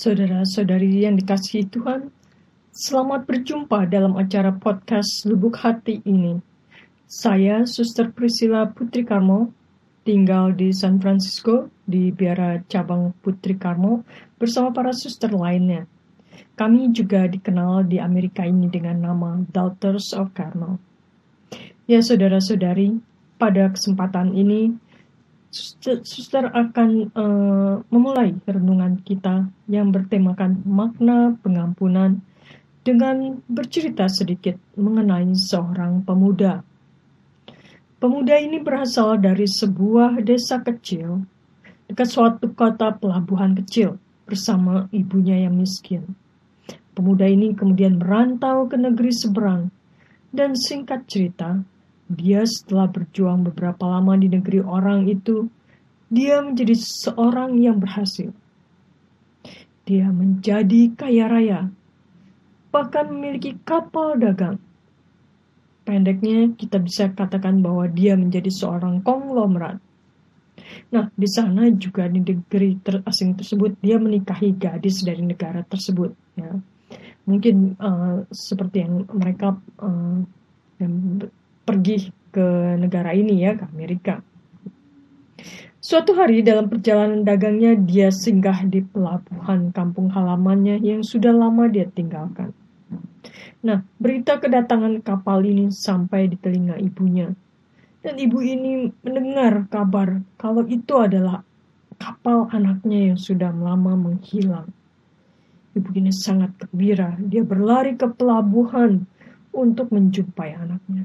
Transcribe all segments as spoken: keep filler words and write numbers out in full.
Saudara-saudari yang dikasihi Tuhan, selamat berjumpa dalam acara podcast Lubuk Hati ini. Saya Suster Priscilla Putri Karmo, tinggal di San Francisco, di Biara Cabang Putri Karmo, bersama para suster lainnya. Kami juga dikenal di Amerika ini dengan nama Daughters of Carmel. Ya saudara-saudari, pada kesempatan ini, Suster akan uh, memulai renungan kita yang bertemakan makna pengampunan dengan bercerita sedikit mengenai seorang pemuda. Pemuda ini berasal dari sebuah desa kecil dekat suatu kota pelabuhan kecil bersama ibunya yang miskin. Pemuda ini kemudian merantau ke negeri seberang dan singkat cerita, dia setelah berjuang beberapa lama di negeri orang itu, dia menjadi seorang yang berhasil. Dia menjadi kaya raya, bahkan memiliki kapal dagang. Pendeknya, kita bisa katakan bahwa dia menjadi seorang konglomerat. Nah, di sana juga di negeri ter- asing tersebut, dia menikahi gadis dari negara tersebut. Ya. Mungkin uh, seperti yang mereka uh, yang pergi ke negara ini ya, ke Amerika. Suatu hari dalam perjalanan dagangnya dia singgah di pelabuhan kampung halamannya yang sudah lama dia tinggalkan. Nah, berita kedatangan kapal ini sampai di telinga ibunya. Dan ibu ini mendengar kabar kalau itu adalah kapal anaknya yang sudah lama menghilang. Ibu ini sangat gembira. Dia berlari ke pelabuhan untuk menjumpai anaknya.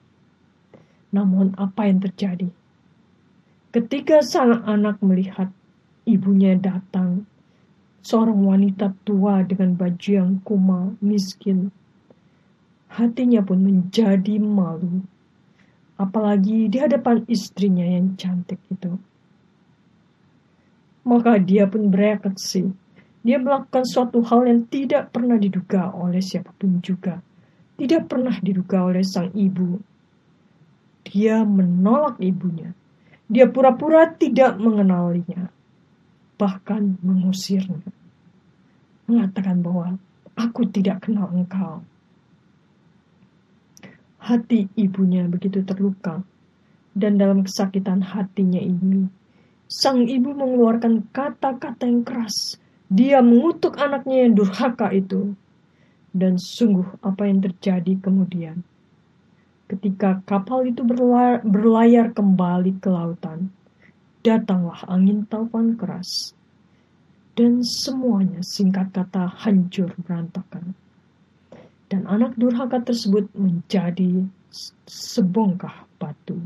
Namun apa yang terjadi? Ketika sang anak melihat ibunya datang, seorang wanita tua dengan baju yang kumal, miskin, hatinya pun menjadi malu. Apalagi di hadapan istrinya yang cantik itu. Maka dia pun bereaksi. Dia melakukan suatu hal yang tidak pernah diduga oleh siapapun juga. Tidak pernah diduga oleh sang ibu. Dia menolak ibunya. Dia pura-pura tidak mengenalinya. Bahkan mengusirnya. Mengatakan bahwa aku tidak kenal engkau. Hati ibunya begitu terluka. Dan dalam kesakitan hatinya ini, sang ibu mengeluarkan kata-kata yang keras. Dia mengutuk anaknya yang durhaka itu. Dan sungguh apa yang terjadi kemudian. Ketika kapal itu berlayar, berlayar kembali ke lautan, datanglah angin taufan keras. Dan semuanya singkat kata hancur berantakan. Dan anak durhaka tersebut menjadi sebongkah batu.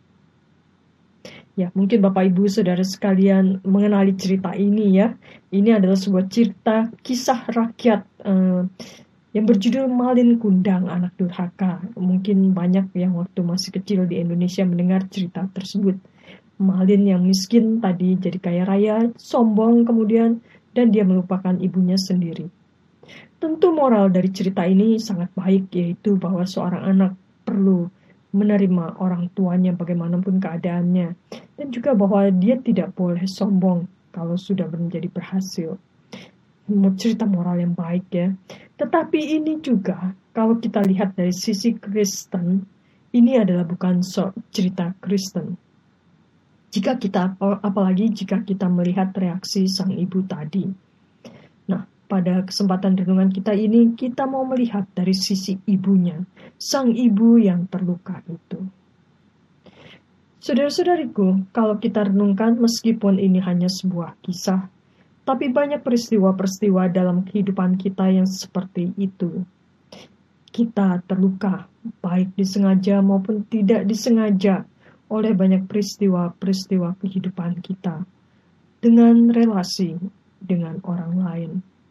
Ya, mungkin Bapak Ibu Saudara sekalian mengenali cerita ini ya. Ini adalah sebuah cerita kisah rakyat eh, yang berjudul Malin Kundang Anak Durhaka. Mungkin banyak yang waktu masih kecil di Indonesia mendengar cerita tersebut. Malin yang miskin tadi jadi kaya raya, sombong kemudian, dan dia melupakan ibunya sendiri. Tentu moral dari cerita ini sangat baik, yaitu bahwa seorang anak perlu menerima orang tuanya bagaimanapun keadaannya. Dan juga bahwa dia tidak boleh sombong kalau sudah menjadi berhasil. Cerita moral yang baik ya. Tetapi ini juga, kalau kita lihat dari sisi Kristen, ini adalah bukan so, cerita Kristen. Jika kita, apalagi jika kita melihat reaksi sang ibu tadi. Nah, pada kesempatan renungan kita ini, kita mau melihat dari sisi ibunya, sang ibu yang terluka itu. Saudara-saudariku, kalau kita renungkan meskipun ini hanya sebuah kisah, tapi banyak peristiwa-peristiwa dalam kehidupan kita yang seperti itu. Kita terluka, baik disengaja maupun tidak disengaja, oleh banyak peristiwa-peristiwa kehidupan kita, dengan relasi dengan orang lain.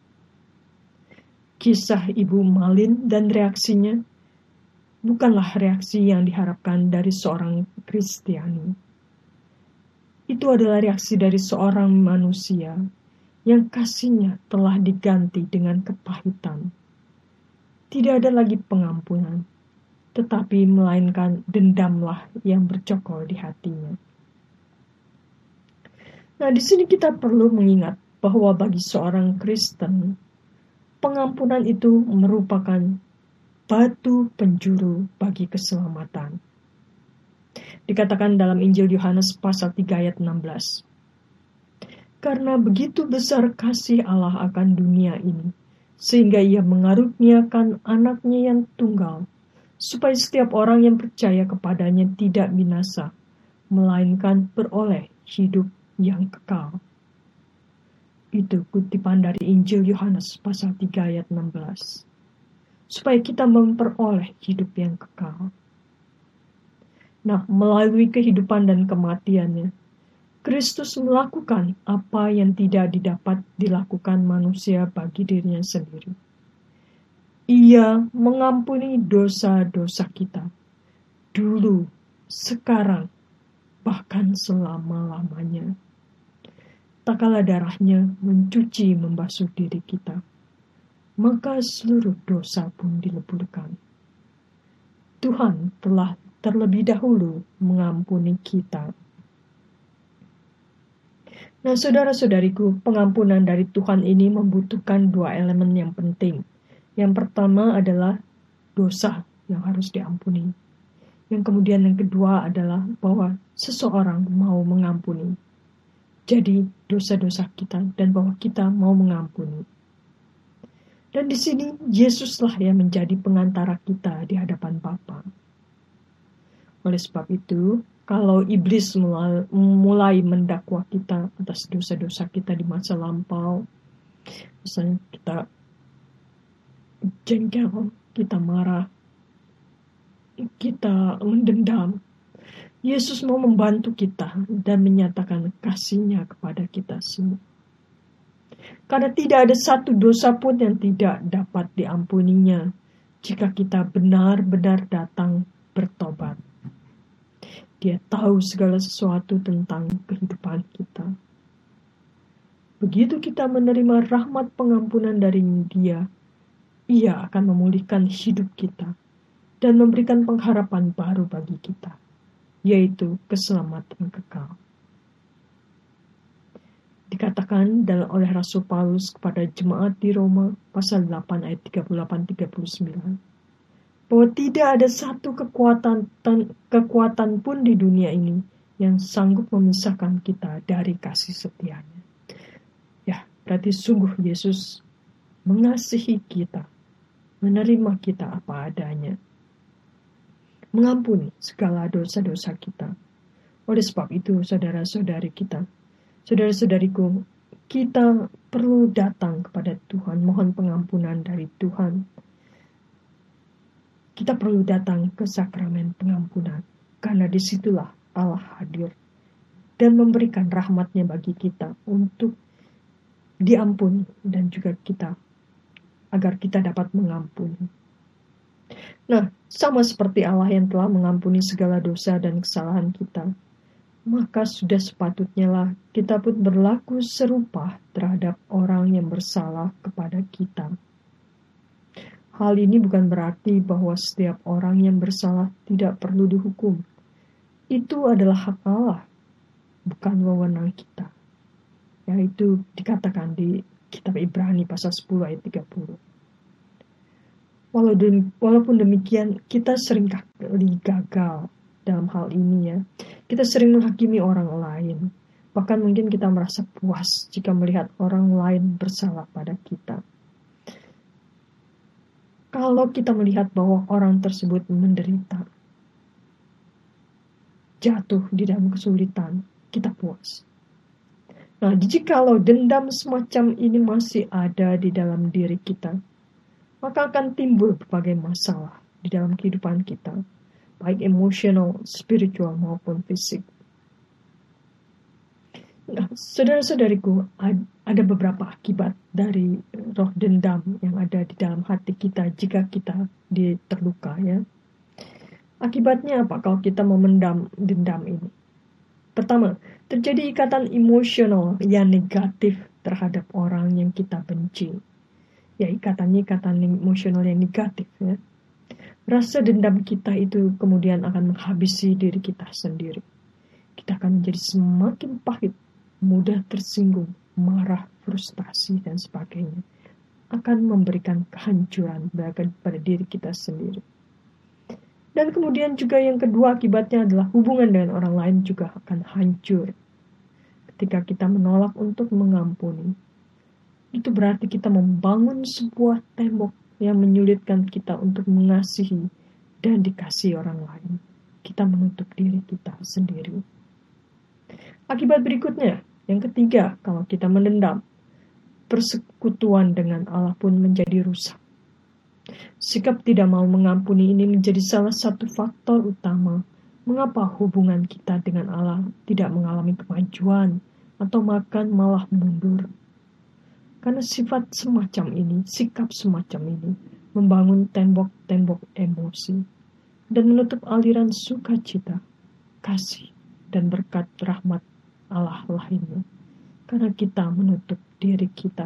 Kisah Ibu Malin dan reaksinya bukanlah reaksi yang diharapkan dari seorang Kristiani. Itu adalah reaksi dari seorang manusia yang kasihnya telah diganti dengan kepahitan. Tidak ada lagi pengampunan, tetapi melainkan dendamlah yang bercokol di hatinya. Nah, di sini kita perlu mengingat bahwa bagi seorang Kristen, pengampunan itu merupakan batu penjuru bagi keselamatan. Dikatakan dalam Injil Yohanes pasal tiga ayat enam belas. Karena begitu besar kasih Allah akan dunia ini, sehingga ia mengaruniakan anaknya yang tunggal, supaya setiap orang yang percaya kepadanya tidak binasa, melainkan beroleh hidup yang kekal. Itu kutipan dari Injil Yohanes pasal tiga ayat enam belas. Supaya kita memperoleh hidup yang kekal. Nah, melalui kehidupan dan kematiannya, Kristus melakukan apa yang tidak didapat dilakukan manusia bagi dirinya sendiri. Ia mengampuni dosa-dosa kita, dulu, sekarang, bahkan selama-lamanya. Tak kala darahnya mencuci membasuh diri kita, maka seluruh dosa pun dileburkan. Tuhan telah terlebih dahulu mengampuni kita. Nah, saudara-saudariku, pengampunan dari Tuhan ini membutuhkan dua elemen yang penting. Yang pertama adalah dosa yang harus diampuni. Yang kemudian yang kedua adalah bahwa seseorang mau mengampuni. Jadi dosa-dosa kita dan bahwa kita mau mengampuni. Dan di sini Yesuslah yang menjadi pengantara kita di hadapan Bapa. Oleh sebab itu, kalau iblis mulai, mulai mendakwa kita atas dosa-dosa kita di masa lampau, misalnya kita jengkel, kita marah, kita mendendam, Yesus mau membantu kita dan menyatakan kasih-Nya kepada kita semua. Karena tidak ada satu dosa pun yang tidak dapat diampuninya jika kita benar-benar datang bertobat. Dia tahu segala sesuatu tentang kehidupan kita. Begitu kita menerima rahmat pengampunan dari Dia, Ia akan memulihkan hidup kita dan memberikan pengharapan baru bagi kita, yaitu keselamatan kekal. Dikatakan oleh Rasul Paulus kepada jemaat di Roma pasal delapan ayat tiga puluh delapan sampai tiga puluh sembilan. Bahwa tidak ada satu kekuatan kekuatan pun di dunia ini yang sanggup memisahkan kita dari kasih setia-Nya. Ya, berarti sungguh Yesus mengasihi kita, menerima kita apa adanya, mengampuni segala dosa-dosa kita. Oleh sebab itu, saudara-saudari kita, saudara-saudariku, kita perlu datang kepada Tuhan, mohon pengampunan dari Tuhan. Kita perlu datang ke sakramen pengampunan, karena disitulah Allah hadir dan memberikan rahmat-Nya bagi kita untuk diampuni dan juga kita, agar kita dapat mengampuni. Nah, sama seperti Allah yang telah mengampuni segala dosa dan kesalahan kita, maka sudah sepatutnya lah kita pun berlaku serupa terhadap orang yang bersalah kepada kita. Hal ini bukan berarti bahwa setiap orang yang bersalah tidak perlu dihukum. Itu adalah hak Allah, bukan wewenang kita. Yaitu dikatakan di kitab Ibrani pasal sepuluh ayat tiga puluh. Walaupun demikian, kita sering kali gagal dalam hal ini ya. Kita sering menghakimi orang lain. Bahkan mungkin kita merasa puas jika melihat orang lain bersalah pada kita. Kalau kita melihat bahwa orang tersebut menderita, jatuh di dalam kesulitan, kita puas. Nah, jikalau dendam semacam ini masih ada di dalam diri kita, maka akan timbul berbagai masalah di dalam kehidupan kita, baik emosional, spiritual maupun fisik. Nah, saudara-saudariku, ada beberapa akibat dari roh dendam yang ada di dalam hati kita jika kita terluka ya. Akibatnya apa kalau kita memendam dendam ini? Pertama, terjadi ikatan emosional yang negatif terhadap orang yang kita benci. Ya, ikatannya ikatan emosional yang negatif ya. Rasa dendam kita itu kemudian akan menghabisi diri kita sendiri. Kita akan menjadi semakin pahit, mudah tersinggung, marah, frustasi, dan sebagainya, akan memberikan kehancuran pada diri kita sendiri. Dan kemudian juga yang kedua akibatnya adalah hubungan dengan orang lain juga akan hancur. Ketika kita menolak untuk mengampuni, itu berarti kita membangun sebuah tembok yang menyulitkan kita untuk mengasihi dan dikasihi orang lain. Kita menutup diri kita sendiri. Akibat berikutnya, yang ketiga, kalau kita mendendam, persekutuan dengan Allah pun menjadi rusak. Sikap tidak mau mengampuni ini menjadi salah satu faktor utama mengapa hubungan kita dengan Allah tidak mengalami kemajuan atau bahkan malah mundur. Karena sifat semacam ini, sikap semacam ini, membangun tembok-tembok emosi dan menutup aliran sukacita, kasih, dan berkat rahmat Allah lainnya. Karena kita menutup diri kita.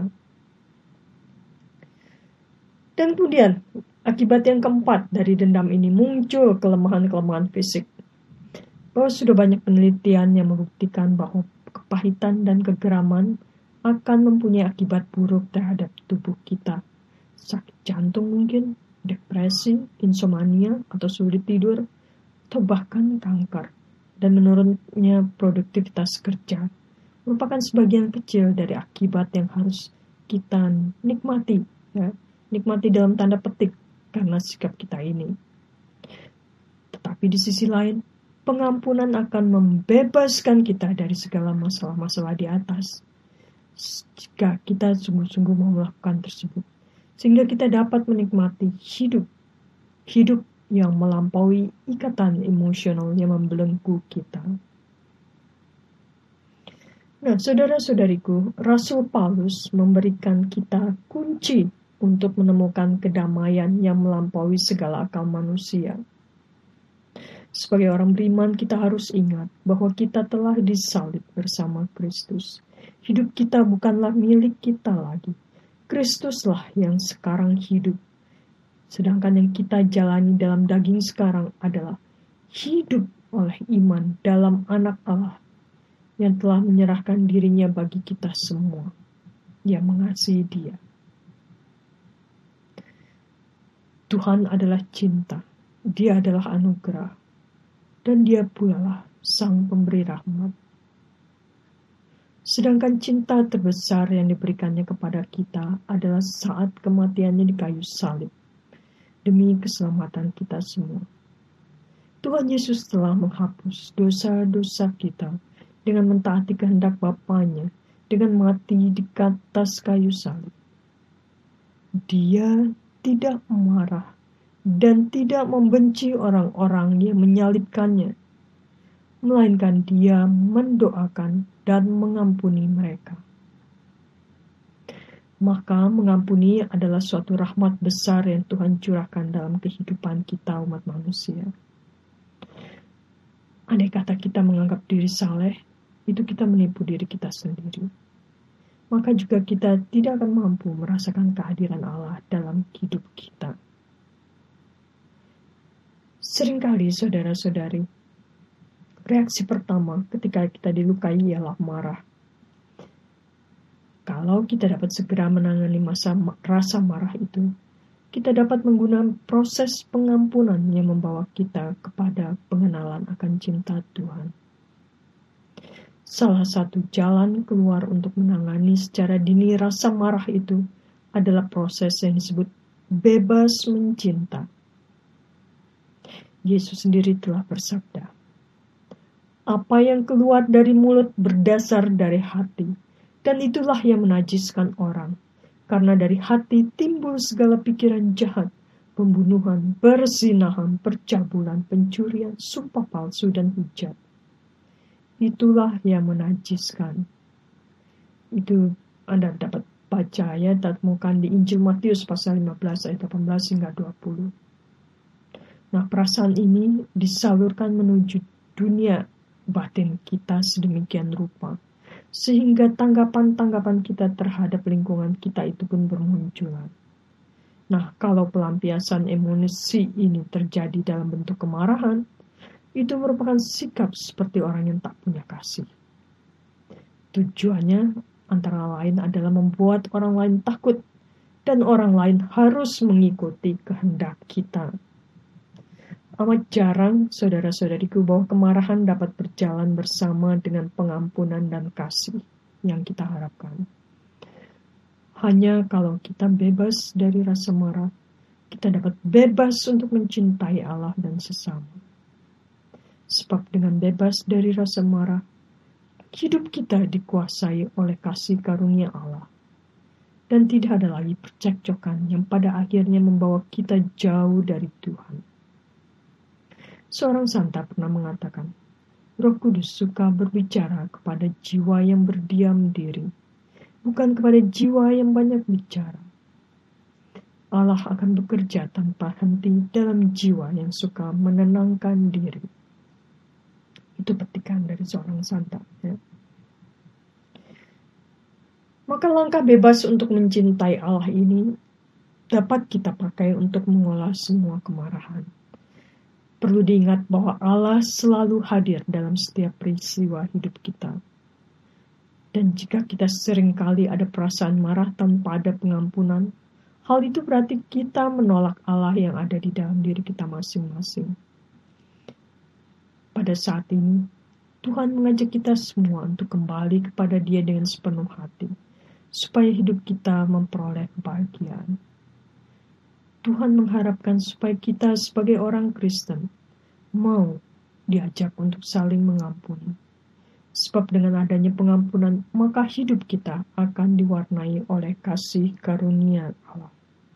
Dan kemudian, akibat yang keempat dari dendam ini muncul kelemahan-kelemahan fisik. Bahwa sudah banyak penelitian yang membuktikan bahwa kepahitan dan kegeraman akan mempunyai akibat buruk terhadap tubuh kita. Sakit jantung mungkin, depresi, insomnia, atau sulit tidur, atau bahkan kanker. Dan menurunnya produktivitas kerja merupakan sebagian kecil dari akibat yang harus kita nikmati. Ya. Nikmati dalam tanda petik karena sikap kita ini. Tetapi di sisi lain, pengampunan akan membebaskan kita dari segala masalah-masalah di atas. Jika kita sungguh-sungguh mau melakukan tersebut. Sehingga kita dapat menikmati hidup. Hidup yang melampaui ikatan emosional yang membelenggu kita. Nah, saudara-saudariku, Rasul Paulus memberikan kita kunci untuk menemukan kedamaian yang melampaui segala akal manusia. Sebagai orang beriman, kita harus ingat bahwa kita telah disalib bersama Kristus. Hidup kita bukanlah milik kita lagi. Kristuslah yang sekarang hidup. Sedangkan yang kita jalani dalam daging sekarang adalah hidup oleh iman dalam anak Allah yang telah menyerahkan dirinya bagi kita semua yang mengasihi Dia. Tuhan adalah cinta, Dia adalah anugerah, dan Dia pula lah Sang Pemberi rahmat. Sedangkan cinta terbesar yang diberikannya kepada kita adalah saat kematiannya di kayu salib, demi keselamatan kita semua. Tuhan Yesus telah menghapus dosa-dosa kita dengan mentaati kehendak Bapa-Nya, dengan mati di atas kayu salib. Dia tidak marah dan tidak membenci orang-orang yang menyalibkannya, melainkan Dia mendoakan dan mengampuni mereka. Maka mengampuni adalah suatu rahmat besar yang Tuhan curahkan dalam kehidupan kita umat manusia. Andai kata kita menganggap diri saleh, itu kita menipu diri kita sendiri. Maka juga kita tidak akan mampu merasakan kehadiran Allah dalam hidup kita. Seringkali saudara-saudari, reaksi pertama ketika kita dilukai ialah marah. Kalau kita dapat segera menangani masa rasa marah itu, kita dapat menggunakan proses pengampunan yang membawa kita kepada pengenalan akan cinta Tuhan. Salah satu jalan keluar untuk menangani secara dini rasa marah itu adalah proses yang disebut bebas mencinta. Yesus sendiri telah bersabda, "Apa yang keluar dari mulut berdasar dari hati, dan itulah yang menajiskan orang. Karena dari hati timbul segala pikiran jahat, pembunuhan, perzinahan, percabulan, pencurian, sumpah palsu, dan hujat. Itulah yang menajiskan." Itu Anda dapat baca ya, temukan di Injil Matius pasal lima belas ayat delapan belas hingga dua puluh. Nah, perasaan ini disalurkan menuju dunia batin kita sedemikian rupa, sehingga tanggapan-tanggapan kita terhadap lingkungan kita itu pun bermunculan. Nah, kalau pelampiasan emosi ini terjadi dalam bentuk kemarahan, itu merupakan sikap seperti orang yang tak punya kasih. Tujuannya antara lain adalah membuat orang lain takut, dan orang lain harus mengikuti kehendak kita. Amat jarang, saudara-saudariku, bahwa kemarahan dapat berjalan bersama dengan pengampunan dan kasih yang kita harapkan. Hanya kalau kita bebas dari rasa marah, kita dapat bebas untuk mencintai Allah dan sesama. Sebab dengan bebas dari rasa marah, hidup kita dikuasai oleh kasih karunia Allah. Dan tidak ada lagi percekcokan yang pada akhirnya membawa kita jauh dari Tuhan. Seorang santa pernah mengatakan, Roh Kudus suka berbicara kepada jiwa yang berdiam diri, bukan kepada jiwa yang banyak bicara. Allah akan bekerja tanpa henti dalam jiwa yang suka menenangkan diri. Itu petikan dari seorang santa. Ya. Maka langkah bebas untuk mencintai Allah ini dapat kita pakai untuk mengolah semua kemarahan. Perlu diingat bahwa Allah selalu hadir dalam setiap peristiwa hidup kita. Dan jika kita seringkali ada perasaan marah tanpa ada pengampunan, hal itu berarti kita menolak Allah yang ada di dalam diri kita masing-masing. Pada saat ini, Tuhan mengajak kita semua untuk kembali kepada Dia dengan sepenuh hati, supaya hidup kita memperoleh kebahagiaan. Tuhan mengharapkan supaya kita sebagai orang Kristen mau diajak untuk saling mengampuni. Sebab dengan adanya pengampunan, maka hidup kita akan diwarnai oleh kasih karunia Allah.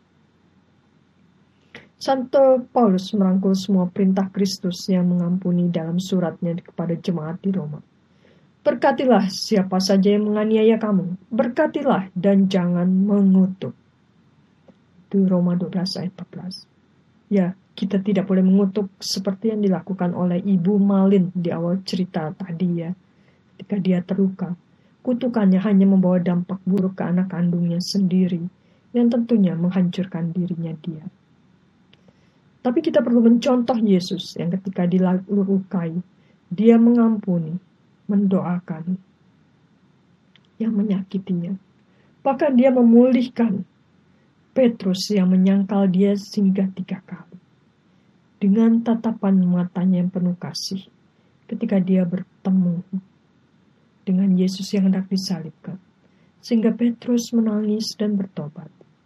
Santo Paulus merangkul semua perintah Kristus yang mengampuni dalam suratnya kepada jemaat di Roma. Berkatilah siapa saja yang menganiaya kamu, berkatilah dan jangan mengutuk. Itu Roma dua belas ayat empat belas. Ya, kita tidak boleh mengutuk seperti yang dilakukan oleh Ibu Malin di awal cerita tadi ya. Ketika dia terluka, kutukannya hanya membawa dampak buruk ke anak kandungnya sendiri, yang tentunya menghancurkan dirinya dia. Tapi kita perlu mencontoh Yesus yang ketika dilukai, dia mengampuni, mendoakan yang menyakitinya. Bahkan dia memulihkan Petrus yang menyangkal dia sehingga tiga kali. Dengan tatapan matanya yang penuh kasih ketika dia bertemu dengan Yesus yang hendak disalibkan. Sehingga Petrus menangis dan bertobat.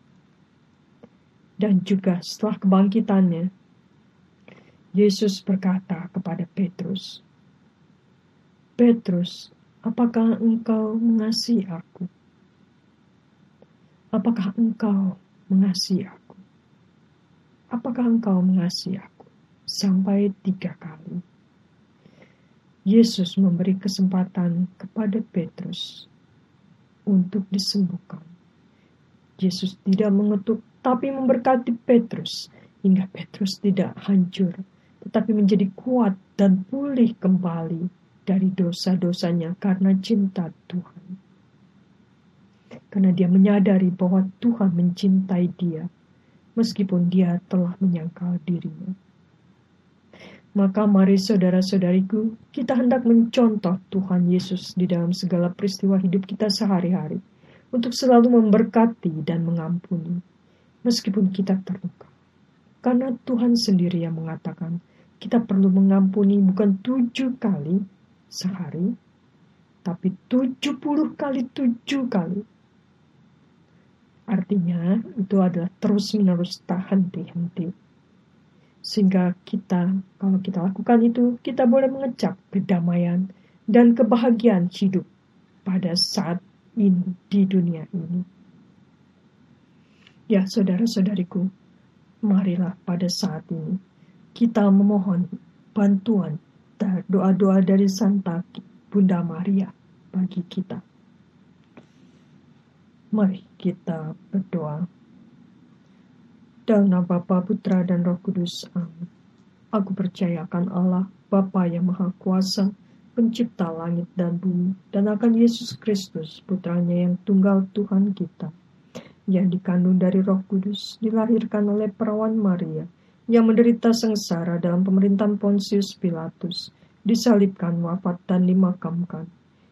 Dan juga setelah kebangkitannya, Yesus berkata kepada Petrus, Petrus, apakah engkau mengasihi aku? Apakah engkau mengasihi aku? Apakah engkau mengasihi aku? Sampai tiga kali. Yesus memberi kesempatan kepada Petrus untuk disembuhkan. Yesus tidak mengutuk, tapi memberkati Petrus, hingga Petrus tidak hancur, tetapi menjadi kuat dan pulih kembali dari dosa-dosanya karena cinta Tuhan. Karena dia menyadari bahwa Tuhan mencintai dia, meskipun dia telah menyangkal dirinya. Maka mari saudara-saudariku, kita hendak mencontoh Tuhan Yesus di dalam segala peristiwa hidup kita sehari-hari, untuk selalu memberkati dan mengampuni, meskipun kita terluka. Karena Tuhan sendiri yang mengatakan, kita perlu mengampuni bukan tujuh kali sehari, tapi tujuh puluh kali tujuh kali. Artinya, itu adalah terus-menerus tak henti-henti. Sehingga kita, kalau kita lakukan itu, kita boleh mengecap kedamaian dan kebahagiaan hidup pada saat ini, di dunia ini. Ya, saudara-saudariku, marilah pada saat ini kita memohon bantuan dan doa-doa dari Santa Bunda Maria bagi kita. Mari kita berdoa. Dalam nama Bapa, Putra, dan Roh Kudus. Amin. Aku percaya akan Allah, Bapa yang Maha Kuasa, Pencipta langit dan bumi, dan akan Yesus Kristus, Putranya yang tunggal Tuhan kita, yang dikandung dari Roh Kudus, dilahirkan oleh perawan Maria, yang menderita sengsara dalam pemerintahan Pontius Pilatus, disalibkan, wafat, dan dimakamkan,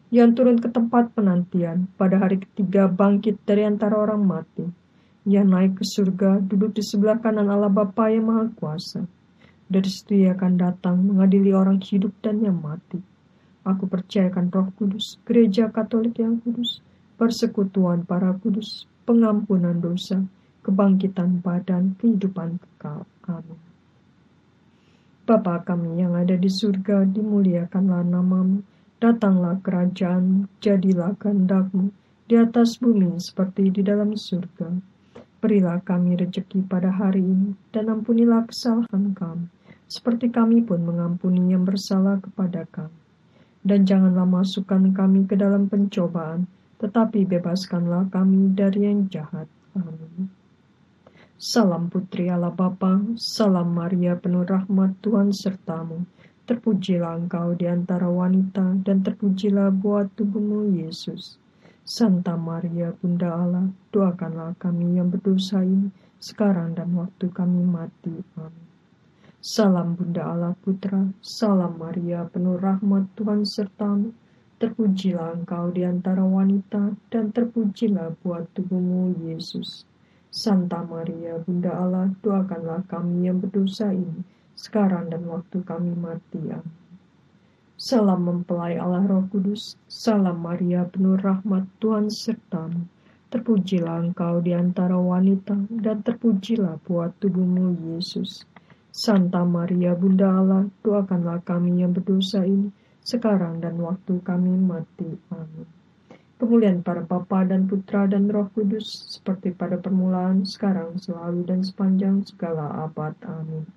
yang turun ke tempat penantian, pada hari ketiga bangkit dari antara orang mati. Ia naik ke surga, duduk di sebelah kanan Allah Bapa yang Maha Kuasa. Dari situ ia akan datang mengadili orang hidup dan yang mati. Aku percayakan Roh Kudus, gereja Katolik yang kudus, persekutuan para kudus, pengampunan dosa, kebangkitan badan, kehidupan kekal. Amin. Bapa kami yang ada di surga, dimuliakanlah namamu. Datanglah kerajaan, jadilah kehendak-Mu di atas bumi seperti di dalam surga. Berilah kami rejeki pada hari ini, dan ampunilah kesalahan kami, seperti kami pun mengampuni yang bersalah kepada kami. Dan janganlah masukkan kami ke dalam pencobaan, tetapi bebaskanlah kami dari yang jahat. Amin. Salam Putri Allah Bapa, salam Maria penuh rahmat, Tuhan sertamu. Terpujilah engkau di antara wanita, dan terpujilah buah tubuhmu Yesus. Santa Maria Bunda Allah, doakanlah kami yang berdosa ini, sekarang dan waktu kami mati. Amin. Salam Bunda Allah Putra, salam Maria penuh rahmat, Tuhan sertamu. Terpujilah engkau di antara wanita, dan terpujilah buah tubuhmu Yesus. Santa Maria Bunda Allah, doakanlah kami yang berdosa ini, sekarang dan waktu kami mati. Amin. Salam mempelai Allah Roh Kudus, salam Maria penuh rahmat, Tuhan sertamu. Terpujilah engkau di antara wanita, dan terpujilah buah tubuhmu Yesus. Santa Maria Bunda Allah, doakanlah kami yang berdosa ini, sekarang dan waktu kami mati. Amin. Kemuliaan para Bapa dan Putra dan Roh Kudus, seperti pada permulaan, sekarang, selalu, dan sepanjang segala abad. Amin.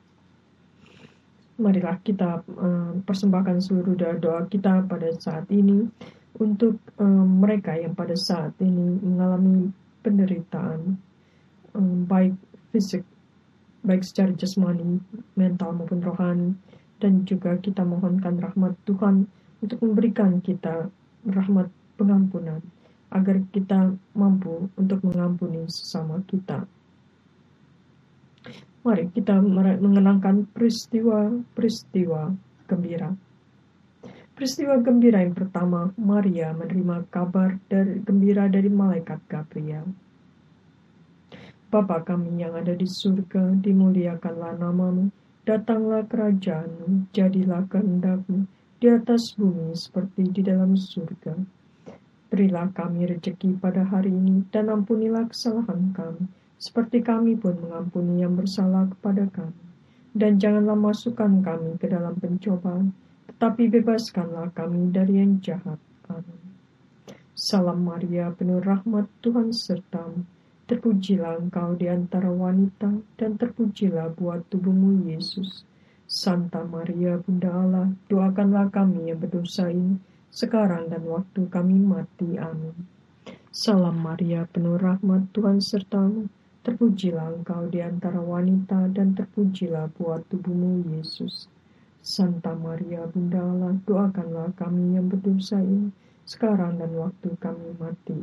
Marilah kita uh, persembahkan seluruh doa-doa kita pada saat ini untuk uh, mereka yang pada saat ini mengalami penderitaan, um, baik fisik, baik secara jasmani, mental maupun rohani, dan juga kita mohonkan rahmat Tuhan untuk memberikan kita rahmat pengampunan, agar kita mampu untuk mengampuni sesama kita. Mari kita mengenangkan peristiwa-peristiwa gembira. Peristiwa gembira yang pertama, Maria menerima kabar dari, gembira dari malaikat Gabriel. Bapa kami yang ada di surga, dimuliakanlah namamu, datanglah kerajaanmu, jadilah kehendak-Mu di atas bumi seperti di dalam surga. Berilah kami rejeki pada hari ini, dan ampunilah kesalahan kami, seperti kami pun mengampuni yang bersalah kepada kami. Dan janganlah masukkan kami ke dalam pencobaan, tetapi bebaskanlah kami dari yang jahat. Amin. Salam Maria, penuh rahmat, Tuhan sertamu. Terpujilah engkau di antara wanita, dan terpujilah buah tubuhmu Yesus. Santa Maria Bunda Allah, doakanlah kami yang berdosa ini, sekarang dan waktu kami mati. Amin. Salam Maria, penuh rahmat, Tuhan sertamu. Terpujilah engkau di antara wanita, dan terpujilah buah tubuhmu Yesus. Santa Maria Bunda Allah, doakanlah kami yang berdosa ini, sekarang dan waktu kami mati.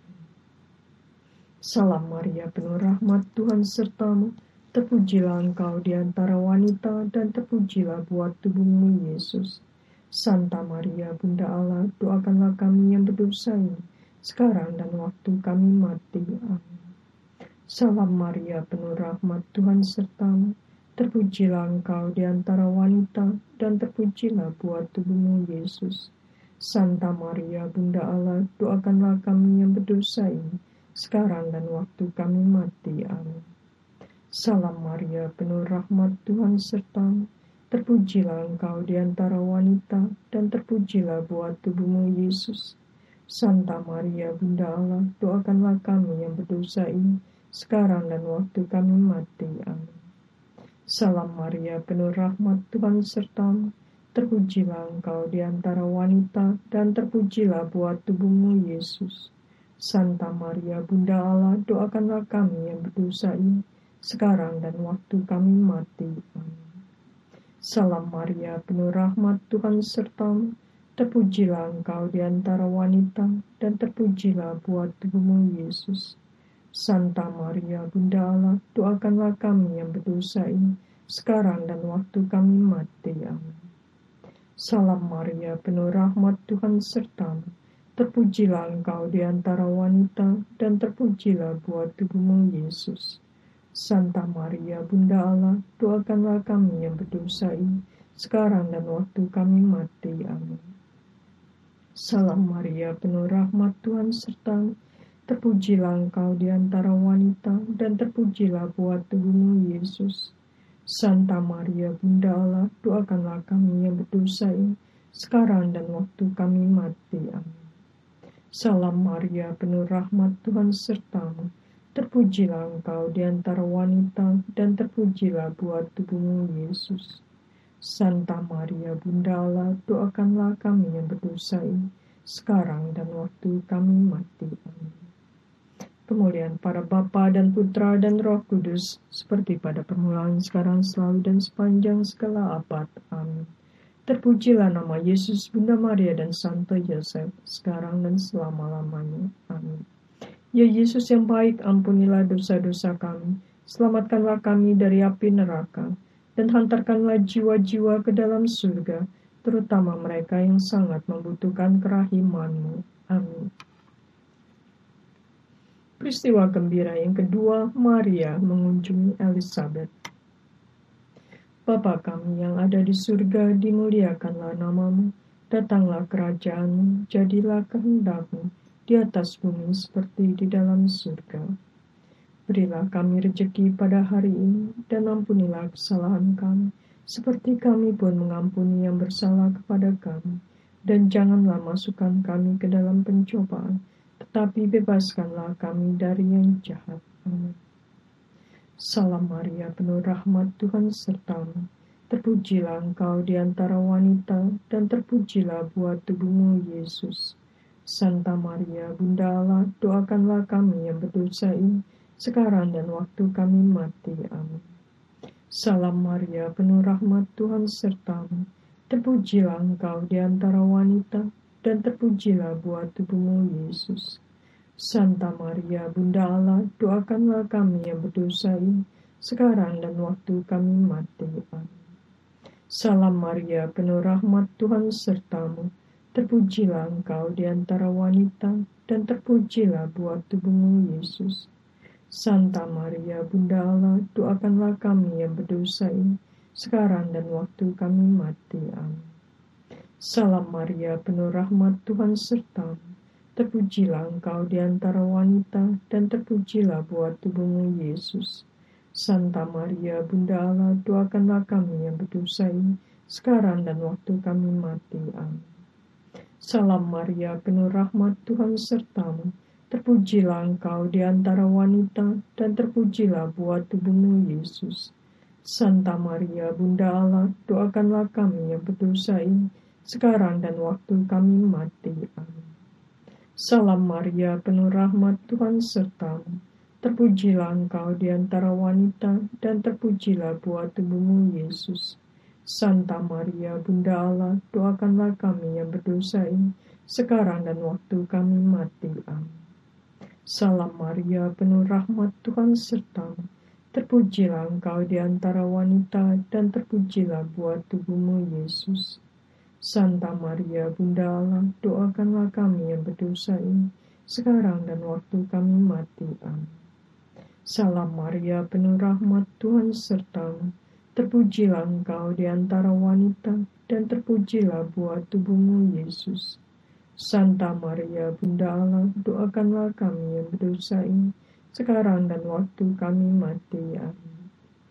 Salam Maria, penuh rahmat, Tuhan sertamu. Terpujilah engkau di antara wanita, dan terpujilah buah tubuhmu Yesus. Santa Maria Bunda Allah, doakanlah kami yang berdosa ini, sekarang dan waktu kami mati. Amin. Salam Maria, penuh rahmat, Tuhan sertamu. Terpujilah engkau di antara wanita, dan terpujilah buah tubuhmu Yesus. Santa Maria Bunda Allah, doakanlah kami yang berdosa ini, sekarang dan waktu kami mati. Amin. Salam Maria, penuh rahmat, Tuhan sertamu. Terpujilah engkau di antara wanita, dan terpujilah buah tubuhmu Yesus. Santa Maria Bunda Allah, doakanlah kami yang berdosa ini, sekarang dan waktu kami mati. Amin. Salam Maria, penuh rahmat, Tuhan sertamu. Terpujilah engkau di antara wanita, dan terpujilah buah tubuhmu Yesus. Santa Maria Bunda Allah, doakanlah kami yang berdosa ini, sekarang dan waktu kami mati. Amin. Salam Maria, penuh rahmat, Tuhan sertamu. Terpujilah engkau di antara wanita, dan terpujilah buah tubuhmu Yesus. Santa Maria Bunda Allah, doakanlah kami yang berdosa ini, sekarang dan waktu kami mati. Amin. Salam Maria, penuh rahmat Tuhan sertamu. Terpujilah engkau di antara wanita, dan terpujilah buah tubuhmu Yesus. Santa Maria, Bunda Allah, doakanlah kami yang berdosa ini, sekarang dan waktu kami mati. Amin. Salam Maria, penuh rahmat Tuhan sertamu. Terpujilah engkau di antara wanita, dan terpujilah buah tubuhmu Yesus. Santa Maria, Bunda Allah, doakanlah kami yang berdosa ini, sekarang dan waktu kami mati. Amin. Salam Maria, penuh rahmat Tuhan sertamu. Terpujilah engkau di antara wanita, dan terpujilah buah tubuhmu Yesus. Santa Maria, Bunda Allah, doakanlah kami yang berdosa ini, sekarang dan waktu kami mati. Amin. Kemuliaan para Bapa dan Putra dan Roh Kudus, seperti pada permulaan, sekarang, selalu, dan sepanjang segala abad. Amin. Terpujilah nama Yesus, Bunda Maria, dan Santo Yosef, sekarang dan selama-lamanya. Amin. Ya Yesus yang baik, ampunilah dosa-dosa kami, selamatkanlah kami dari api neraka, dan hantarkanlah jiwa-jiwa ke dalam surga, terutama mereka yang sangat membutuhkan kerahiman-Mu. Amin. Peristiwa gembira yang kedua, Maria mengunjungi Elizabeth. Bapa kami yang ada di surga, dimuliakanlah namamu, datanglah kerajaan-Mu, jadilah kehendak-Mu di atas bumi seperti di dalam surga. Berilah kami rejeki pada hari ini, dan ampunilah kesalahan kami, seperti kami pun mengampuni yang bersalah kepada kami. Dan janganlah masukkan kami ke dalam pencobaan, tetapi bebaskanlah kami dari yang jahat. Amin. Salam Maria, penuh rahmat Tuhan sertamu. Terpujilah engkau di antara wanita, dan terpujilah buah tubuhmu Yesus. Santa Maria, Bunda Allah, doakanlah kami yang berdosa ini, sekarang dan waktu kami mati. Amin. Salam Maria, penuh rahmat Tuhan sertamu. Terpujilah engkau di antara wanita, dan terpujilah buah tubuhmu Yesus. Santa Maria, Bunda Allah, doakanlah kami yang berdosa ini, sekarang dan waktu kami mati. Amin. Salam Maria, penuh rahmat Tuhan sertamu. Terpujilah engkau di antara wanita, dan terpujilah buah tubuhmu Yesus. Santa Maria, Bunda Allah, doakanlah kami yang berdosa ini, sekarang dan waktu kami mati. Amin. Salam Maria, penuh rahmat Tuhan sertamu. Terpujilah engkau di antara wanita, dan terpujilah buah tubuhmu Yesus. Santa Maria, Bunda Allah, doakanlah kami yang berdosa ini, sekarang dan waktu kami mati. Amin. Salam Maria, penuh rahmat Tuhan sertamu. Terpujilah engkau di antara wanita, dan terpujilah buah tubuhmu Yesus. Santa Maria, Bunda Allah, doakanlah kami yang berdosa ini, sekarang dan waktu kami mati. Amin. Salam Maria, penuh rahmat Tuhan sertamu. Terpujilah engkau di antara wanita, dan terpujilah buah tubuhmu Yesus. Santa Maria, Bunda Allah, doakanlah kami yang berdosa ini, sekarang dan waktu kami mati. Amin. Salam Maria, penuh rahmat Tuhan sertamu. Terpujilah engkau di antara wanita, dan terpujilah buah tubuhmu Yesus. Santa Maria, Bunda Allah, doakanlah kami yang berdosa ini, sekarang dan waktu kami mati. Amin. Salam Maria, penuh rahmat Tuhan sertamu. Terpujilah engkau di antara wanita, dan terpujilah buah tubuhmu Yesus. Santa Maria, Bunda Allah, doakanlah kami yang berdosa ini, sekarang dan waktu kami mati. Amin.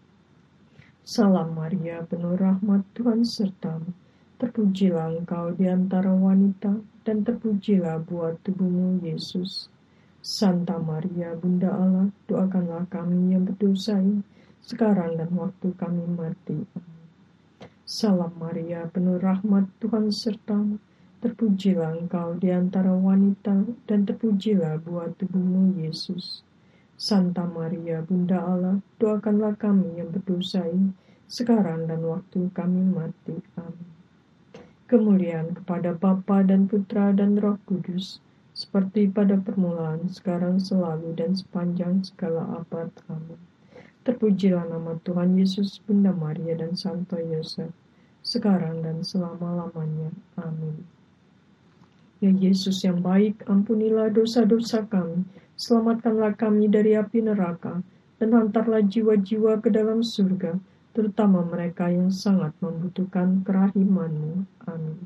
Salam Maria, penuh rahmat Tuhan sertamu. Terpujilah engkau di antara wanita, dan terpujilah buah tubuhmu Yesus. Santa Maria, Bunda Allah, doakanlah kami yang berdosa ini, sekarang dan waktu kami mati. Amin. Salam Maria, penuh rahmat Tuhan sertamu. Terpujilah engkau di antara wanita, dan terpujilah buah tubuhmu Yesus. Santa Maria, Bunda Allah, doakanlah kami yang berdosa ini, sekarang dan waktu kami mati. Amin. Kemuliaan kepada Bapa dan Putra dan Roh Kudus, seperti pada permulaan, sekarang, selalu, dan sepanjang segala abad. Amin. Terpujilah nama Tuhan Yesus, Bunda Maria, dan Santo Yosef, sekarang dan selama-lamanya. Amin. Ya Yesus yang baik, ampunilah dosa-dosa kami, selamatkanlah kami dari api neraka, dan hantarlah jiwa-jiwa ke dalam surga, terutama mereka yang sangat membutuhkan kerahiman-Mu. Amin.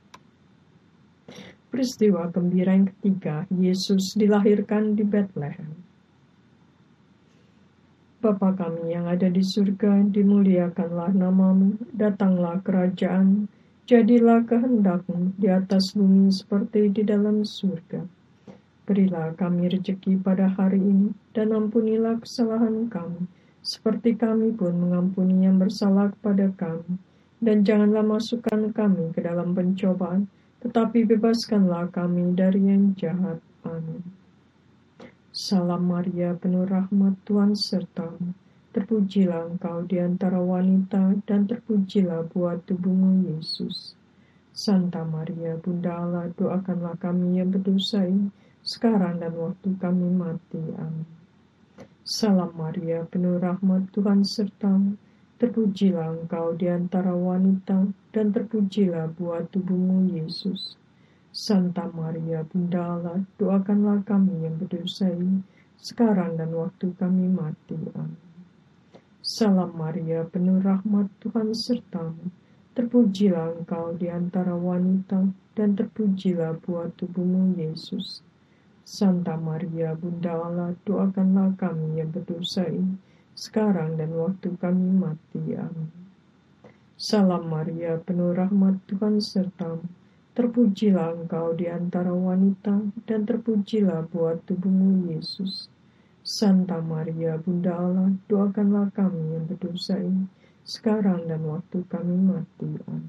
Peristiwa gembira yang ketiga, Yesus dilahirkan di Betlehem. Bapa kami yang ada di surga, dimuliakanlah nama-Mu, datanglah kerajaan, jadilah kehendak-Mu di atas bumi seperti di dalam surga. Berilah kami rejeki pada hari ini, dan ampunilah kesalahan kami, seperti kami pun mengampuni yang bersalah kepada kami. Dan janganlah masukkan kami ke dalam pencobaan, tetapi bebaskanlah kami dari yang jahat. Amin. Salam Maria, penuh rahmat, Tuhan sertamu. Terpujilah engkau di antara wanita, dan terpujilah buah tubuhmu, Yesus. Santa Maria, Bunda Allah, doakanlah kami yang berdosa ini, sekarang dan waktu kami mati. Amin. Salam Maria, penuh rahmat, Tuhan sertamu. Terpujilah engkau di antara wanita, dan terpujilah buah tubuhmu, Yesus. Santa Maria, Bunda Allah, doakanlah kami yang berdosa ini, sekarang dan waktu kami mati. Amin. Salam Maria, penuh rahmat, Tuhan sertamu. Terpujilah engkau di antara wanita, dan terpujilah buah tubuhmu, Yesus. Santa Maria, Bunda Allah, doakanlah kami yang berdosa ini, sekarang dan waktu kami mati. Amin. Salam Maria, penuh rahmat, Tuhan sertamu. Terpujilah engkau di antara wanita, dan terpujilah buah tubuhmu, Yesus. Santa Maria, Bunda Allah, doakanlah kami yang berdosa ini, sekarang dan waktu kami mati. Amin.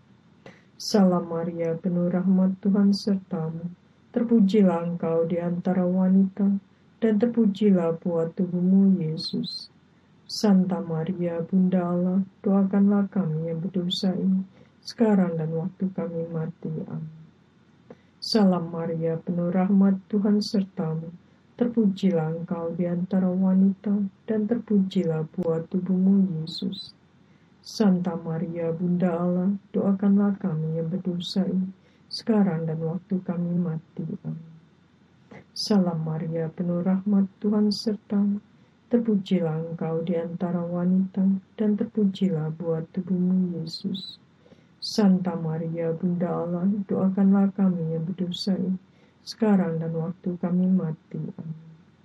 Salam Maria, penuh rahmat, Tuhan sertamu. Terpujilah engkau di antara wanita, dan terpujilah buah tubuhmu, Yesus. Santa Maria, Bunda Allah, doakanlah kami yang berdosa ini, sekarang dan waktu kami mati. Amin. Salam Maria, penuh rahmat, Tuhan sertamu. Terpujilah engkau di antara wanita, dan terpujilah buah tubuhmu, Yesus. Santa Maria, Bunda Allah, doakanlah kami yang berdosa ini, sekarang dan waktu kami mati. Amin. Salam Maria, penuh rahmat, Tuhan sertamu. Terpujilah engkau di antara wanita, dan terpujilah buah tubuhmu, Yesus. Santa Maria, Bunda Allah, doakanlah kami yang berdosa ini, sekarang dan waktu kami mati. Amin.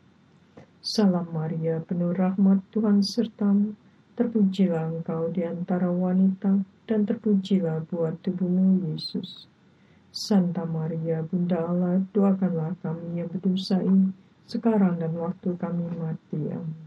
Salam Maria, penuh rahmat, Tuhan sertamu. Terpujilah engkau di antara wanita, dan terpujilah buah tubuhmu, Yesus. Santa Maria, Bunda Allah, doakanlah kami yang berdosa ini, sekarang dan waktu kami mati. Amin.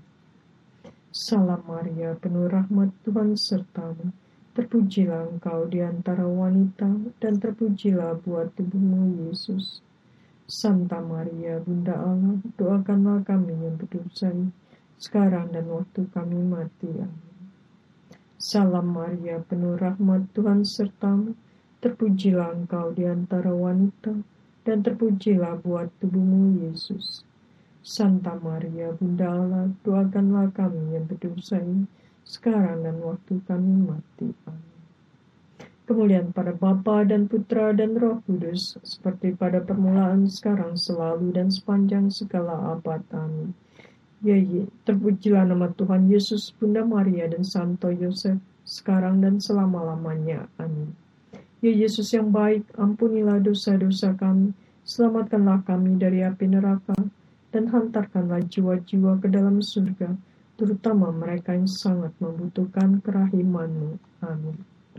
Salam Maria, penuh rahmat, Tuhan sertamu. Terpujilah engkau di antara wanita, dan terpujilah buah tubuhmu, Yesus. Santa Maria, Bunda Allah, doakanlah kami yang berdosa ini, sekarang dan waktu kami mati. Amin. Salam Maria, penuh rahmat, Tuhan sertamu. Terpujilah engkau di antara wanita, dan terpujilah buah tubuhmu, Yesus. Santa Maria, Bunda Allah, doakanlah kami yang berdosa ini, sekarang dan waktu kami mati. Amin. Kemuliaan pada Bapa dan Putra dan Roh Kudus, seperti pada permulaan, sekarang, selalu, dan sepanjang segala abad. Amin. Ya, ya, terpujilah nama Tuhan Yesus, Bunda Maria, dan Santo Yosef, sekarang dan selama-lamanya. Amin. Ya Yesus yang baik, ampunilah dosa-dosa kami, selamatkanlah kami dari api neraka, dan hantarkanlah jiwa-jiwa ke dalam surga, terutama mereka yang sangat membutuhkan kerahiman-Mu. Amin.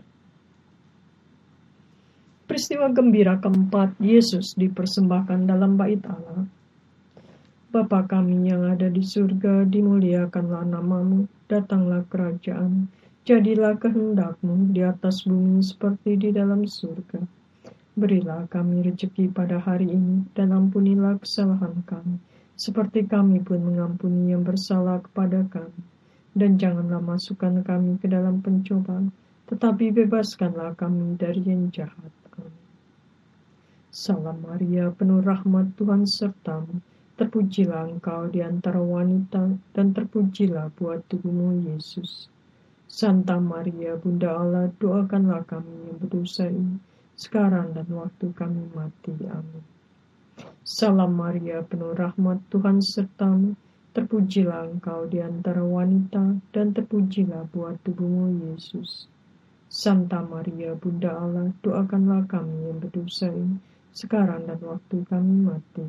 Peristiwa gembira keempat, Yesus dipersembahkan dalam bait Allah. Bapa kami yang ada di surga, dimuliakanlah nama-Mu, datanglah kerajaan, jadilah kehendak-Mu di atas bumi seperti di dalam surga. Berilah kami rejeki pada hari ini, dan ampunilah kesalahan kami, seperti kami pun mengampuni yang bersalah kepada kami. Dan janganlah masukkan kami ke dalam pencobaan, tetapi bebaskanlah kami dari yang jahat. Amin. Salam Maria, penuh rahmat, Tuhan sertamu. Terpujilah engkau di antara wanita, dan terpujilah buah tubuhmu, Yesus. Santa Maria, Bunda Allah, doakanlah kami yang berdosa ini, sekarang dan waktu kami mati. Amin. Salam Maria, penuh rahmat, Tuhan sertamu, terpujilah engkau di antara wanita, dan terpujilah buah tubuhmu, Yesus. Santa Maria, Bunda Allah, doakanlah kami yang berdosa ini, sekarang dan waktu kami mati.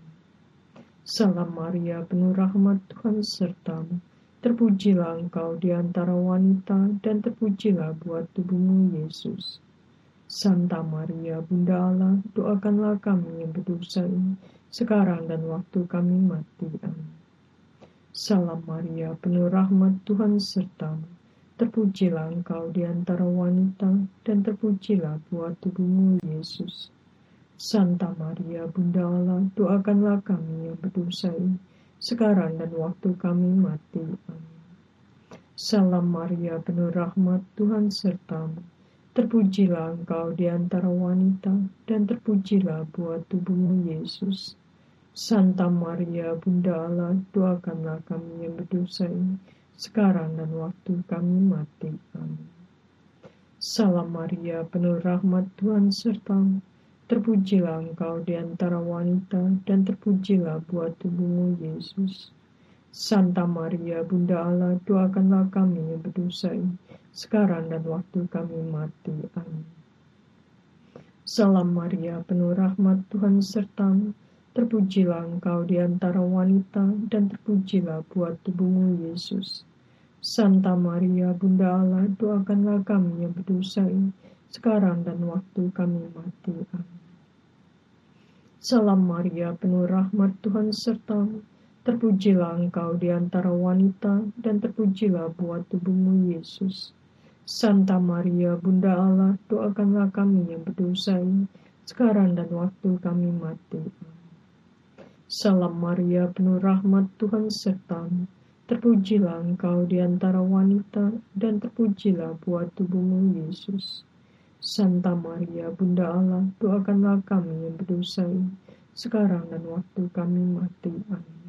Salam Maria, penuh rahmat, Tuhan sertamu, terpujilah engkau di antara wanita, dan terpujilah buah tubuhmu, Yesus. Santa Maria, Bunda Allah, doakanlah kami yang berdosa ini, sekarang dan waktu kami mati. Amin. Salam Maria, penuh rahmat, Tuhan sertamu, terpujilah engkau di antara wanita, dan terpujilah buah tubuhmu, Yesus. Santa Maria, Bunda Allah, doakanlah kami yang berdosa ini, sekarang dan waktu kami mati. Amin. Salam Maria, penuh rahmat, Tuhan sertamu, terpujilah engkau di antara wanita, dan terpujilah buah tubuhmu, Yesus. Santa Maria, Bunda Allah, doakanlah kami yang berdosa ini, sekarang dan waktu kami mati. Amin. Salam Maria, penuh rahmat, Tuhan sertamu, terpujilah engkau di antara wanita, dan terpujilah buah tubuhmu, Yesus. Santa Maria, Bunda Allah, doakanlah kami yang berdosa ini, sekarang dan waktu kami mati. Amin. Salam Maria, penuh rahmat, Tuhan sertamu, terpujilah engkau di antara wanita, dan terpujilah buah tubuhmu, Yesus. Santa Maria, Bunda Allah, doakanlah kami yang berdosa ini, sekarang dan waktu kami mati. Amin. Salam Maria, penuh rahmat, Tuhan sertamu, terpujilah engkau di antara wanita, dan terpujilah buah tubuhmu, Yesus. Santa Maria, Bunda Allah, doakanlah kami yang berdosa ini, sekarang dan waktu kami mati. Salam Maria, penuh rahmat, Tuhan sertamu, terpujilah engkau di antara wanita, dan terpujilah buah tubuhmu, Yesus. Santa Maria, Bunda Allah, doakanlah kami yang berdosa ini, sekarang dan waktu kami mati. Amin.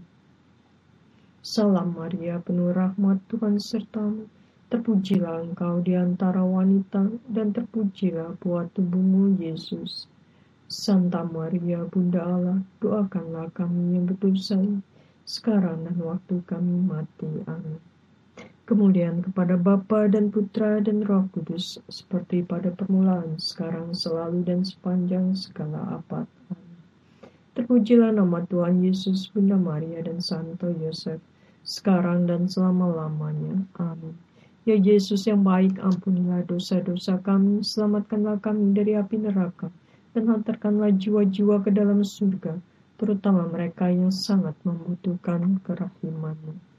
Salam Maria, penuh rahmat, Tuhan sertamu, terpujilah engkau di antara wanita, dan terpujilah buah tubuhmu, Yesus. Santa Maria, Bunda Allah, doakanlah kami yang berdosa ini, sekarang dan waktu kami mati. Amin. Kemuliaan kepada Bapa dan Putra dan Roh Kudus, seperti pada permulaan, sekarang, selalu, dan sepanjang segala abad. Amin. Terpujilah nama Tuhan Yesus, Bunda Maria, dan Santo Yosef, sekarang dan selama-lamanya. Amin. Ya Yesus yang baik, ampunilah dosa-dosa kami, selamatkanlah kami dari api neraka, dan hantarkanlah jiwa-jiwa ke dalam surga, terutama mereka yang sangat membutuhkan kerahiman-Mu.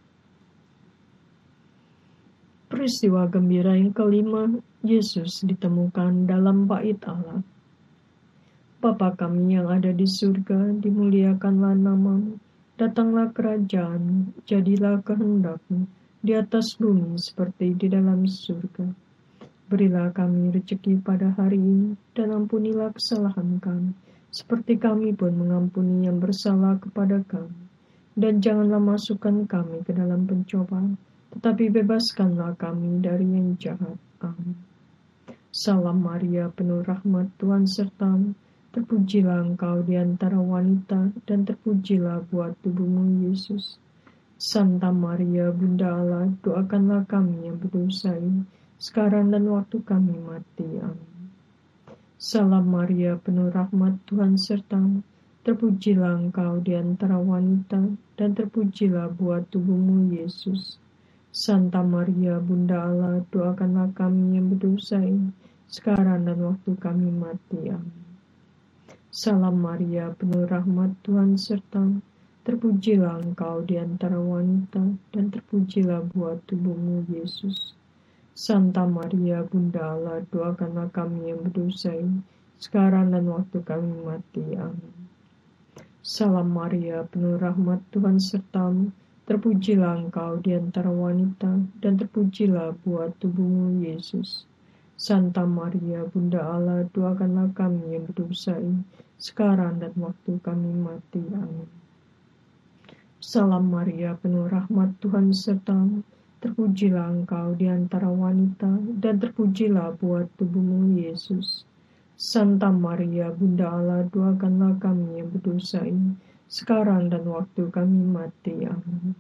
Peristiwa gembira yang kelima, Yesus ditemukan dalam bait Allah. Bapa kami yang ada di surga, dimuliakanlah nama-Mu, datanglah kerajaan, jadilah kehendak-Mu, di atas bumi seperti di dalam surga. Berilah kami rezeki pada hari ini, dan ampunilah kesalahan kami, seperti kami pun mengampuni yang bersalah kepada kami. Dan janganlah masukkan kami ke dalam pencobaan, tetapi bebaskanlah kami dari yang jahat. Amin. Salam Maria, penuh rahmat, Tuhan sertamu, terpujilah engkau di antara wanita, dan terpujilah buah tubuhmu, Yesus. Santa Maria, Bunda Allah, doakanlah kami yang berdosa ini, sekarang dan waktu kami mati. Amin. Salam Maria, penuh rahmat, Tuhan sertamu, terpujilah engkau di antara wanita, dan terpujilah buah tubuhmu, Yesus. Santa Maria, Bunda Allah, doakanlah kami yang berdosa ini, sekarang dan waktu kami mati. Amin. Salam Maria, penuh rahmat, Tuhan sertamu, terpujilah engkau di antara wanita, dan terpujilah buah tubuhmu, Yesus. Santa Maria, Bunda Allah, doakanlah kami yang berdosa ini, sekarang dan waktu kami mati. Amin. Salam Maria, penuh rahmat, Tuhan sertamu, terpujilah engkau di antara wanita, dan terpujilah buah tubuhmu, Yesus. Santa Maria, Bunda Allah, doakanlah kami yang berdosa ini, sekarang dan waktu kami mati. Amin. Salam Maria, penuh rahmat, Tuhan sertamu, terpujilah engkau di antara wanita, dan terpujilah buah tubuhmu, Yesus. Santa Maria, Bunda Allah, doakanlah kami yang berdosa ini, sekarang dan waktu kami mati. Amin.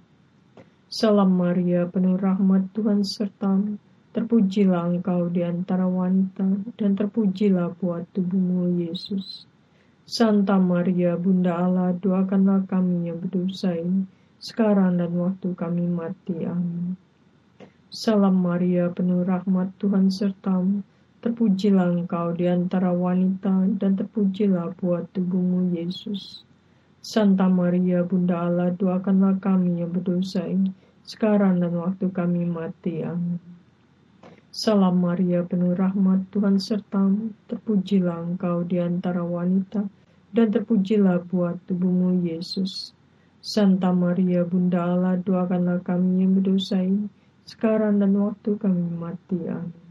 Salam Maria, penuh rahmat, Tuhan sertamu. Terpujilah engkau di antara wanita, dan terpujilah buah tubuhmu, Yesus. Santa Maria, Bunda Allah, doakanlah kami yang berdosa ini, sekarang dan waktu kami mati. Amin. Salam Maria, penuh rahmat, Tuhan sertamu. Terpujilah engkau di antara wanita, dan terpujilah buah tubuhmu, Yesus. Santa Maria, Bunda Allah, doakanlah kami yang berdosa ini, sekarang dan waktu kami mati. Amin. Salam Maria, penuh rahmat, Tuhan sertamu. Terpujilah engkau di antara wanita, dan terpujilah buah tubuhmu, Yesus. Santa Maria, Bunda Allah, doakanlah kami yang berdosa ini, sekarang dan waktu kami mati. Amin.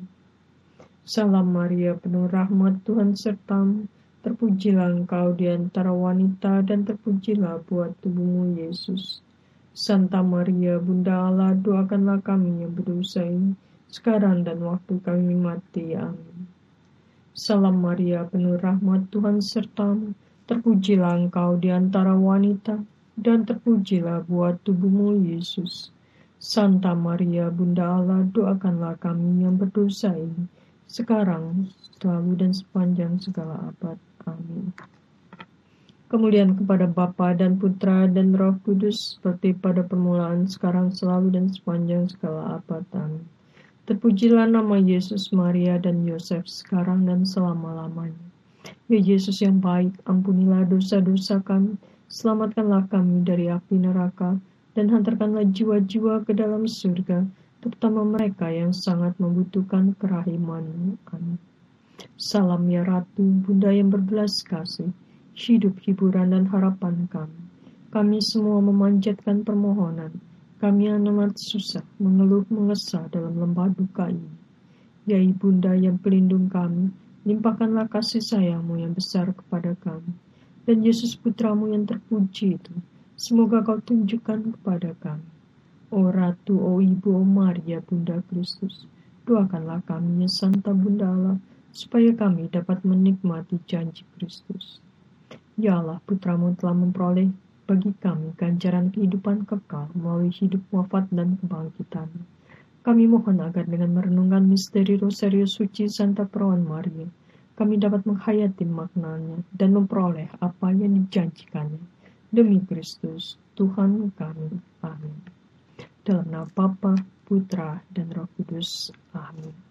Salam Maria, penuh rahmat, Tuhan sertamu. Terpujilah engkau di antara wanita, dan terpujilah buah tubuhmu, Yesus. Santa Maria, Bunda Allah, doakanlah kami yang berdosa ini, sekarang dan waktu kami mati. Amin. Salam Maria, penuh rahmat, Tuhan sertamu. Terpujilah engkau di antara wanita, dan terpujilah buah tubuhmu, Yesus. Santa Maria, Bunda Allah, doakanlah kami yang berdosa ini, sekarang, selalu, dan sepanjang segala abad. Amin. Kemuliaan kepada Bapa dan Putra dan Roh Kudus, seperti pada permulaan, sekarang, selalu, dan sepanjang segala abad. Amin. Terpujilah nama Yesus, Maria, dan Yosef, sekarang dan selama-lamanya. Ya Yesus yang baik, ampunilah dosa-dosa kami, selamatkanlah kami dari api neraka, dan hantarkanlah jiwa-jiwa ke dalam surga, terutama mereka yang sangat membutuhkan kerahiman-Mu. Amin. Salam ya Ratu, Bunda yang berbelas kasih, hidup, hiburan, dan harapan kami. Kami semua memanjatkan permohonan. Kami yang amat susah, mengeluh mengesah dalam lembah duka ini. Ya Ibunda yang pelindung kami, limpahkanlah kasih sayang-Mu yang besar kepada kami. Dan Yesus Putramu yang terpuji itu, semoga Kau tunjukkan kepada kami. O Ratu, O Ibu, O Maria, Bunda Kristus, doakanlah kami ya Santa Bunda Allah, supaya kami dapat menikmati janji Kristus. Ya Allah, Putramu telah memperoleh bagi kami ganjaran kehidupan kekal melalui hidup, wafat, dan kebangkitan. Kami mohon agar dengan merenungkan misteri Rosario Suci Santa Perawan Maria, kami dapat menghayati maknanya dan memperoleh apa yang dijanjikannya. Demi Kristus, Tuhan kami. Amin. Dalam nama Bapa, Putra, dan Roh Kudus. Amin.